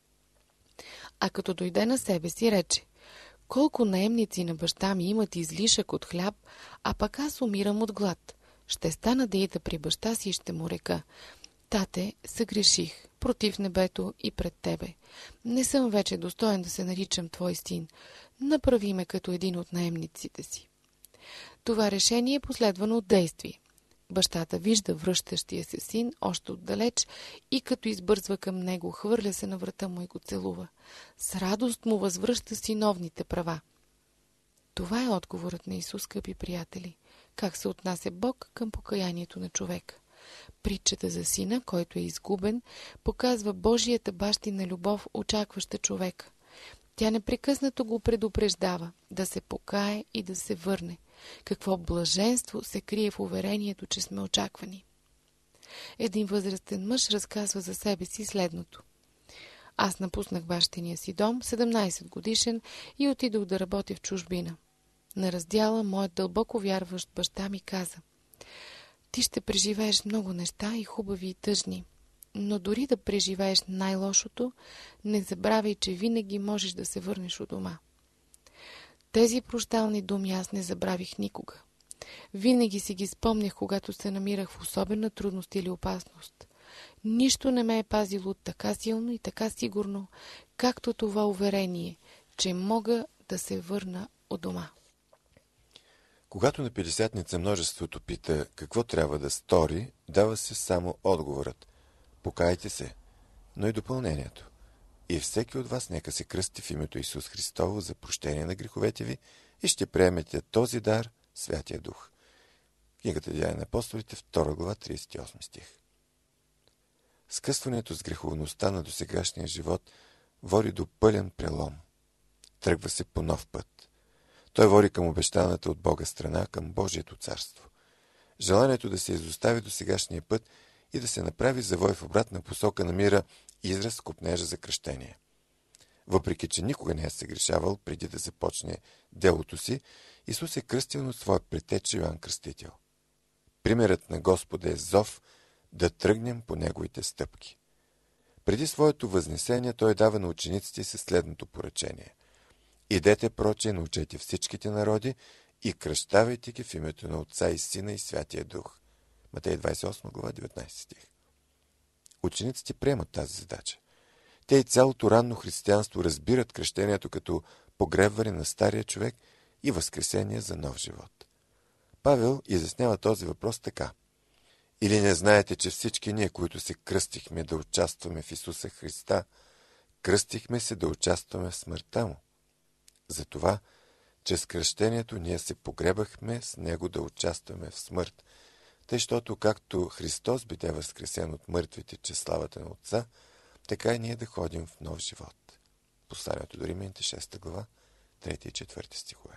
А като дойде на себе си, рече: колко наемници на баща ми имат излишък от хляб, а пък аз умирам от глад. Ще стана да ида при баща си и ще му река: тате, съгреших против небето и пред тебе. Не съм вече достоен да се наричам твой син. Направи ме като един от наемниците си. Това решение е последвано от действие. Бащата вижда връщащия се син още отдалеч и като избързва към него, хвърля се на врата му и го целува. С радост му възвръща синовните права. Това е отговорът на Исус, скъпи приятели. Как се отнася Бог към покаянието на човека. Притчата за сина, който е изгубен, показва Божията бащина любов, очакваща човека. Тя непрекъснато го предупреждава да се покае и да се върне. Какво блаженство се крие в уверението, че сме очаквани. Един възрастен мъж разказва за себе си следното. Аз напуснах бащиния си дом, седемнайсет годишен, и отидох да работя в чужбина. На раздяла моят дълбоко вярващ баща ми каза: ти ще преживееш много неща, и хубави, и тъжни. Но дори да преживееш най-лошото, не забравяй, че винаги можеш да се върнеш у дома. Тези прощални думи аз не забравих никога. Винаги си ги спомнях, когато се намирах в особена трудност или опасност. Нищо не ме е пазило така силно и така сигурно, както това уверение, че мога да се върна у дома. Когато на петдесятница множеството пита какво трябва да стори, дава се само отговорът: покайте се, но и допълнението: и всеки от вас нека се кръсти в името Исус Христово за прощение на греховете ви и ще приемете този дар, Святия Дух. Книгата Деяния на апостолите, втора глава, трийсет и осми стих. Скъсването с греховността на досегашния живот води до пълен прелом. Тръгва се по нов път. Той води към обещаната от Бога страна, към Божието царство. Желанието да се изостави до сегашния път и да се направи завой в обратна посока намира израз копнежа за кръщение. Въпреки че никога не е съгрешавал преди да започне делото си, Исус е кръстен от своя предтеч Йоан Кръстител. Примерът на Господа е зов да тръгнем по неговите стъпки. Преди своето възнесение той дава на учениците си следното поръчение: идете проче, научете всичките народи и кръщавайте ги в името на Отца и Сина и Святия Дух. Матей двайсет и осма глава, деветнайсети стих. Учениците приемат тази задача. Те и цялото ранно християнство разбират кръщението като погребване на стария човек и възкресение за нов живот. Павел изяснява този въпрос така: или не знаете, че всички ние, които се кръстихме да участваме в Исуса Христа, кръстихме се да участваме в смъртта му? Затова, чрез кръщението ние се погребахме с него да участваме в смърт, тъй щото както Христос биде възкресен от мъртвите чрез славата на Отца, така и ние да ходим в нов живот. Посланието до Римляните, шеста глава, трети и четвърти стихове.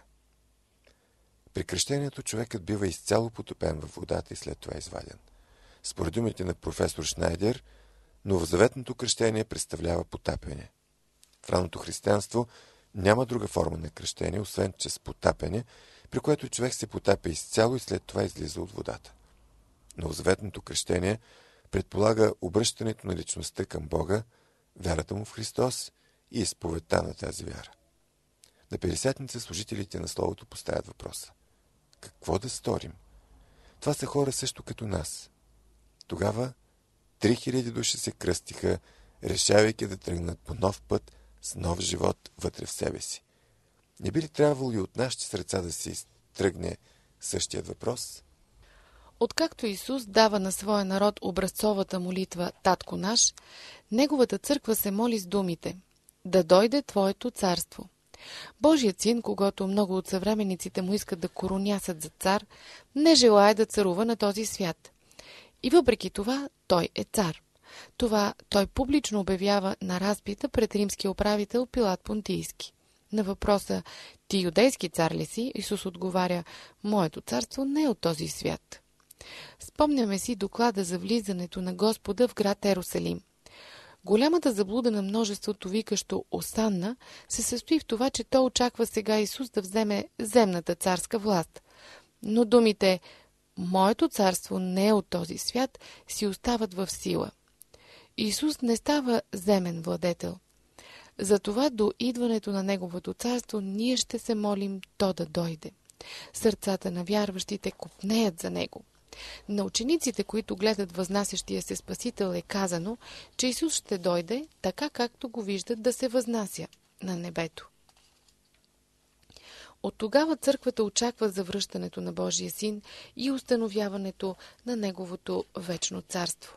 При кръщението човекът бива изцяло потопен във водата и след това изваден. Според думите на професор Шнайдер, новозаветното кръщение представлява потапяне. В ранното християнство няма друга форма на кръщение, освен чрез потапяне, при което човек се потапя изцяло и след това излиза от водата. Новозаветното кръщение предполага обръщането на личността към Бога, вярата му в Христос и изповедта на тази вяра. На Петдесятница служителите на Словото поставят въпроса: какво да сторим? Това са хора също като нас. Тогава три хиляди души се кръстиха, решавайки да тръгнат по нов път с нов живот вътре в себе си. Не би ли трябвало и от нашите сърца да се изтръгне същият въпрос? Откакто Исус дава на своя народ образцовата молитва «Татко наш», неговата църква се моли с думите: «Да дойде Твоето царство». Божият син, когато много от съвременниците му искат да коронясат за цар, не желае да царува на този свят. И въпреки това, той е цар. Това той публично обявява на разпита пред римския управител Пилат Понтийски. На въпроса: «Ти юдейски цар ли си?», Исус отговаря: «Моето царство не е от този свят». Спомняме си доклада за влизането на Господа в град Ерусалим. Голямата заблуда на множеството, викащо «Осанна», се състои в това, че то очаква сега Исус да вземе земната царска власт. Но думите «Моето царство не е от този свят» си остават в сила. Исус не става земен владетел. Затова до идването на Неговото царство ние ще се молим то да дойде. Сърцата на вярващите копнеят за Него. На учениците, които гледат възнасящия се Спасител, е казано, че Исус ще дойде така, както го виждат да се възнася на небето. От тогава църквата очаква завръщането на Божия син и установяването на Неговото вечно царство.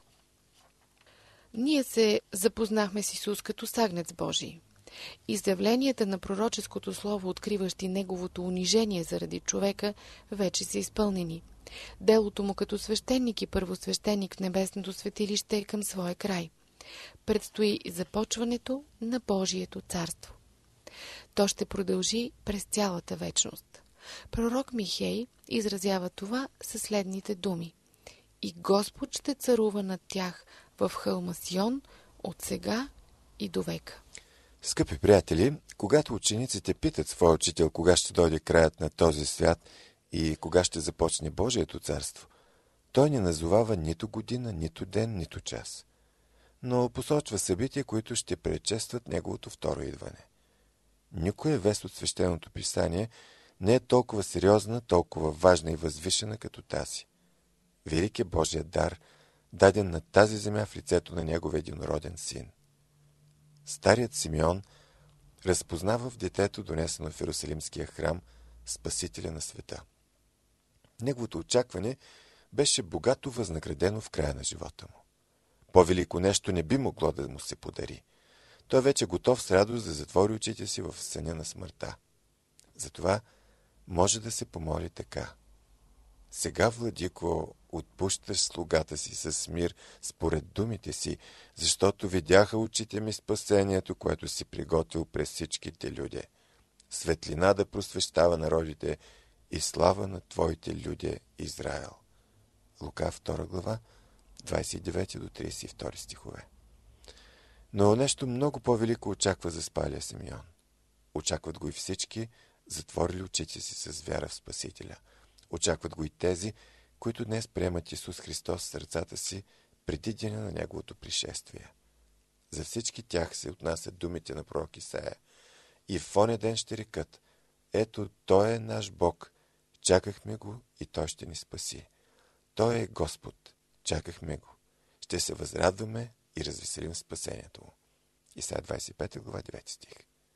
Ние се запознахме с Исус като сагнец Божий. Изявленията на пророческото слово, откриващи Неговото унижение заради човека, вече са изпълнени. Делото му като свещеник и първосвещеник в небесното светилище е към своя край. Предстои започването на Божието царство. То ще продължи през цялата вечност. Пророк Михей изразява това със следните думи: «И Господ ще царува над тях в хълма Сион от сега и до века». Скъпи приятели, когато учениците питат своя учител кога ще дойде краят на този свят и кога ще започне Божието царство, той не назовава нито година, нито ден, нито час, но посочва събития, които ще предшестват Неговото второ идване. Никоя вест от свещеното писание не е толкова сериозна, толкова важна и възвишена като тази. Велик е Божият дар, даден на тази земя в лицето на Неговия единороден син. Старият Симеон разпознава в детето, донесено в Иерусалимския храм, Спасителя на света. Неговото очакване беше богато възнаградено в края на живота му. По-велико нещо не би могло да му се подари. Той вече готов с радост да затвори очите си в съня на смъртта. Затова може да се помоли така: «Сега, Владико, отпущаш слугата си с мир според думите си, защото видяха очите ми спасението, което си приготвил през всичките люди. Светлина да просвещава народите и слава на Твоите люди Израел». Лука втора глава, двадесет и девети до тридесет и втори стихове. Но нещо много по-велико очаква за спалия Симеон. Очакват го и всички, затворили очите си с вяра в Спасителя. Очакват го и тези, които днес приемат Исус Христос в сърцата си преди деня на Неговото пришествие. За всички тях се отнасят думите на пророк Исаия: «И в оня ден ще рекат: ето, Той е наш Бог, чакахме го и Той ще ни спаси. Той е Господ, чакахме го. Ще се възрадваме и развеселим спасението му». Исаия двадесет и пета глава, девети стих.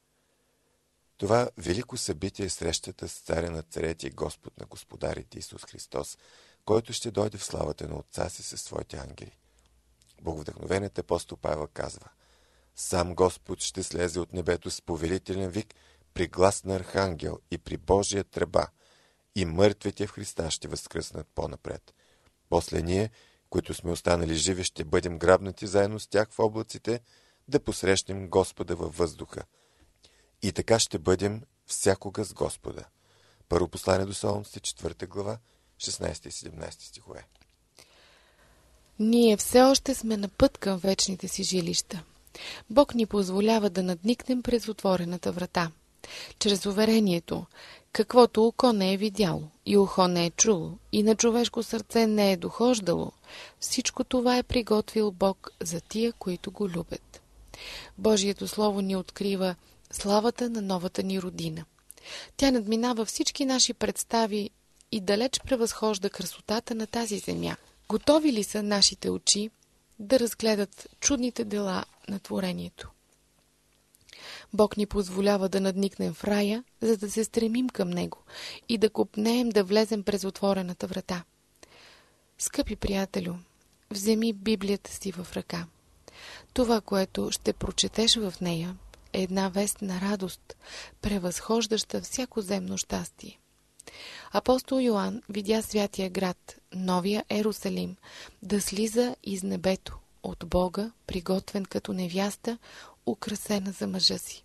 Това велико събитие е срещата с царя на царете и Господ на господарите Исус Христос, който ще дойде в славата на Отца си със своите ангели. Боговдъхновеният апостол Павел казва: «Сам Господ ще слезе от небето с повелителен вик, при глас на архангел и при Божия тръба, и мъртвите в Христа ще възкръснат по-напред. После ние, които сме останали живи, ще бъдем грабнати заедно с тях в облаците, да посрещнем Господа във въздуха. И така ще бъдем всякога с Господа». Първо послание до Солунците, четвърта глава, шестнадесети и седемнадесети стихове. Ние все още сме на път към вечните си жилища. Бог ни позволява да надникнем през отворената врата. Чрез уверението, каквото око не е видяло, и ухо не е чуло, и на човешко сърце не е дохождало, всичко това е приготвил Бог за тия, които го любят. Божието Слово ни открива славата на новата ни родина. Тя надминава всички наши представи и далеч превъзхожда красотата на тази земя. Готови ли са нашите очи да разгледат чудните дела на творението? Бог ни позволява да надникнем в рая, за да се стремим към него и да копнеем да влезем през отворената врата. Скъпи приятелю, вземи Библията си в ръка. Това, което ще прочетеш в нея, е една вест на радост, превъзхождаща всяко земно щастие. Апостол Йоан видя святия град, новия Ерусалим, да слиза из небето, от Бога, приготвен като невяста, украсена за мъжа си.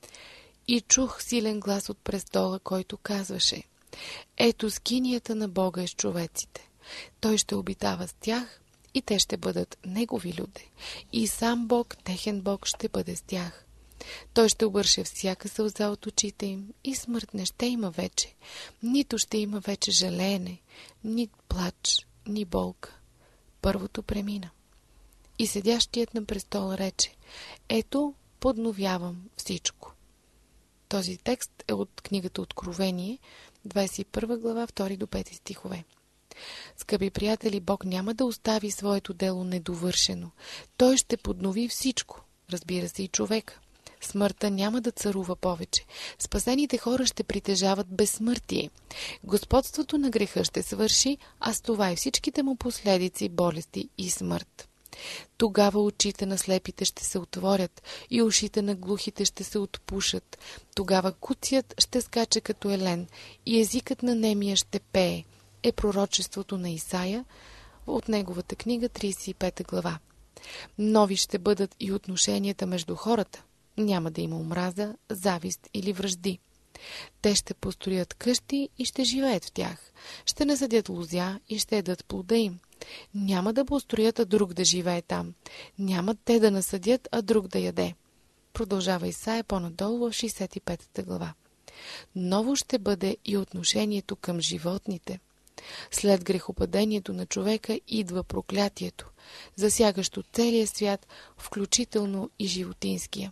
И чух силен глас от престола, който казваше: ето скинията на Бога е с човеците. Той ще обитава с тях и те ще бъдат негови люде. И сам Бог, техен Бог, ще бъде с тях. Той ще обърше всяка сълза от очите им и смърт не ще има вече. Нито ще има вече жалеене, ни плач, ни болка. Първото премина. И седящият на престола рече: ето, подновявам всичко. Този текст е от книгата Откровение, двадесет и първа глава, втори до пети стихове. Скъпи приятели, Бог няма да остави своето дело недовършено. Той ще поднови всичко, разбира се и човека. Смъртта няма да царува повече. Спасените хора ще притежават безсмъртие. Господството на греха ще свърши, а с това и всичките му последици, болести и смърт. Тогава очите на слепите ще се отворят и ушите на глухите ще се отпушат. Тогава куцият ще скача като елен и езикът на немия ще пее. Е пророчеството на Исаия от неговата книга, тридесет и пета глава. Нови ще бъдат и отношенията между хората. Няма да има омраза, завист или вражди. Те ще построят къщи и ще живеят в тях. Ще насадят лозя и ще ядат плода им. Няма да построят, а друг да живее там. Няма те да насадят, а друг да яде. Продължава Исаия по-надолу в шейсет и пета глава. Ново ще бъде и отношението към животните. След грехопадението на човека идва проклятието, засягащо целия свят, включително и животинския.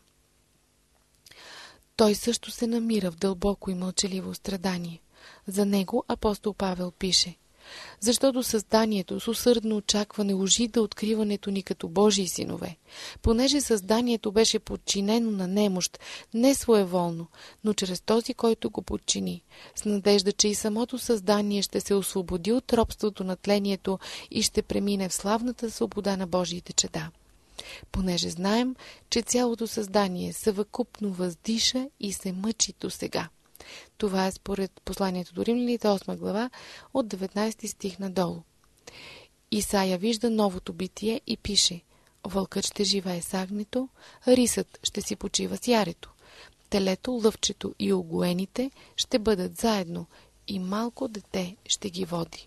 Той също се намира в дълбоко и мълчаливо страдание. За него апостол Павел пише: защото създанието с усърдно очакване ожида откриването ни като Божии синове. Понеже създанието беше подчинено на немощ, не своеволно, но чрез този, който го подчини, с надежда, че и самото създание ще се освободи от робството на тлението и ще премине в славната свобода на Божиите чеда. Понеже знаем, че цялото създание съвкупно въздиша и се мъчи до сега. Това е според посланието до Римляните, осма глава, от деветнадесети стих надолу. Исаия вижда новото битие и пише: вълкът ще живее с агнето, рисът ще си почива с ярето, телето, лъвчето и огоените ще бъдат заедно и малко дете ще ги води.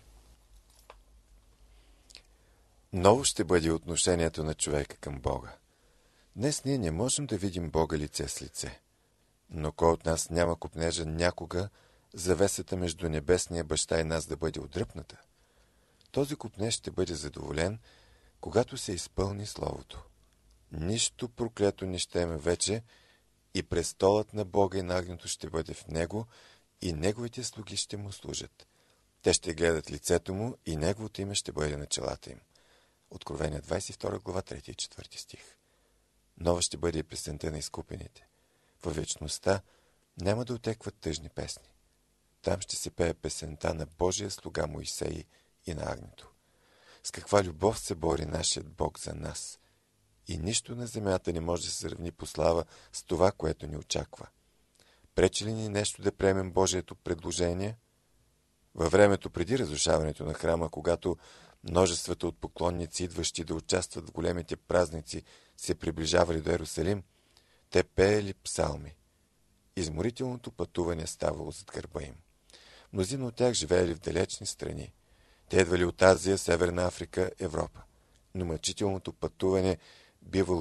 Ново ще бъде отношението на човека към Бога. Днес ние не можем да видим Бога лице с лице. Но кой от нас няма копнежа някога завесата между небесния баща и нас да бъде отдръпната? Този копнеж ще бъде задоволен, когато се изпълни Словото. Нищо проклято не ще има вече и престолът на Бога и на агнето ще бъде в него и неговите слуги ще му служат. Те ще гледат лицето му и неговото име ще бъде на челата им. Откровение двадесет и втора глава, трети и четвърти стих. Нова ще бъде и песента на изкупените. Във вечността няма да отекват тъжни песни. Там ще се пее песента на Божия слуга Моисей и на агнето. С каква любов се бори нашият Бог за нас. И нищо на земята не може да се сравни по слава с това, което ни очаква. Пречи ли ни нещо да приемем Божието предложение? Във времето преди разрушаването на храма, когато множествата от поклонници, идващи да участват в големите празници, се приближавали до Ерусалим, те пеели псалми. Изморителното пътуване ставало зад гърба им. Мнозина от тях живеели в далечни страни. Те идвали от Азия, Северна Африка, Европа. Но мъчителното пътуване бивало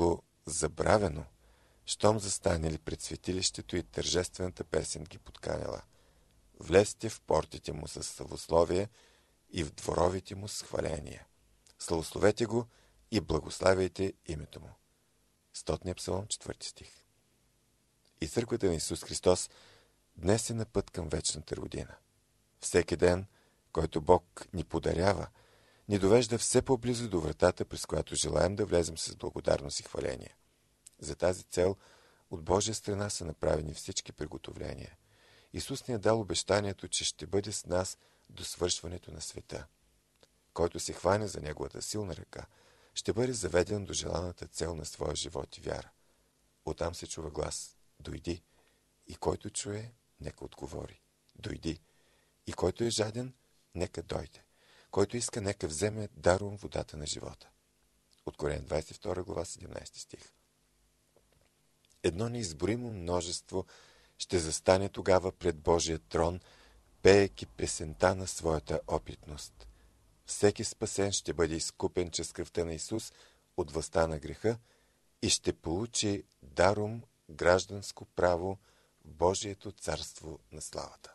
забравено, щом застанели пред светилището и тържествената песен ги подканяла. Влезте в портите му с славословие и в дворовите му с хваление. Славословете го и благославяйте името му. Стотният псалом, четвърти стих. И църквата на Исус Христос днес е на път към вечната родина. Всеки ден, който Бог ни подарява, ни довежда все по-близо до вратата, през която желаем да влезем с благодарност и хваление. За тази цел от Божия страна са направени всички приготовления. Исус ни е дал обещанието, че ще бъде с нас до свършването на света. Който се хване за Неговата силна ръка, ще бъде заведен до желаната цел на своя живот и вяра. Оттам се чува глас: дойди, и който чуе, нека отговори: дойди, и който е жаден, нека дойде, който иска, нека вземе даром водата на живота. Откровение двадесет и втора глава, седемнадесети стих. Едно неизборимо множество ще застане тогава пред Божия трон, пеейки песента на своята опитност. Всеки спасен ще бъде изкупен чрез кръвта на Исус от властта на греха и ще получи даром гражданско право в Божието царство на славата.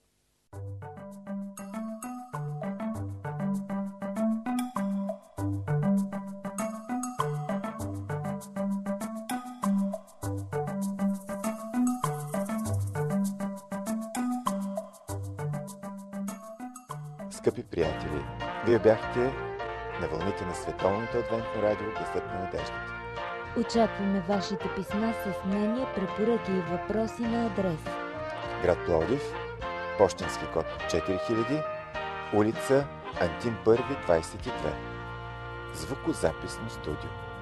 Скъпи приятели, вие бяхте на вълните на Световното адвентно радио Гласът на надеждата. Очакваме вашите писма с мнения, препоръки и въпроси на адрес: град Пловдив, пощенски код четири хиляди, улица Антим първи, двадесет и две. Звукозаписно студио.